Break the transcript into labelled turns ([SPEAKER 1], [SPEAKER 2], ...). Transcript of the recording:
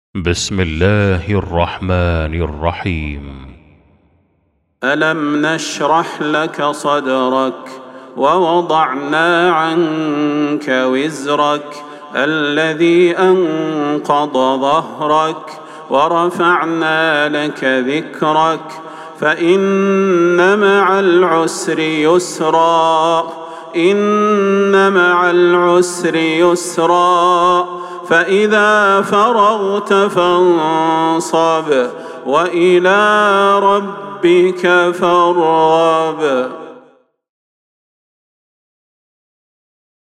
[SPEAKER 1] بسم الله الرحمن الرحيم.
[SPEAKER 2] ألم نشرح لك صدرك ووضعنا عنك وزرك الذي أنقض ظهرك ورفعنا لك ذكرك فإن مع العسر يسرا إن مع العسر يسرا فإذا فرغت فانصب وإلى ربك فارغب.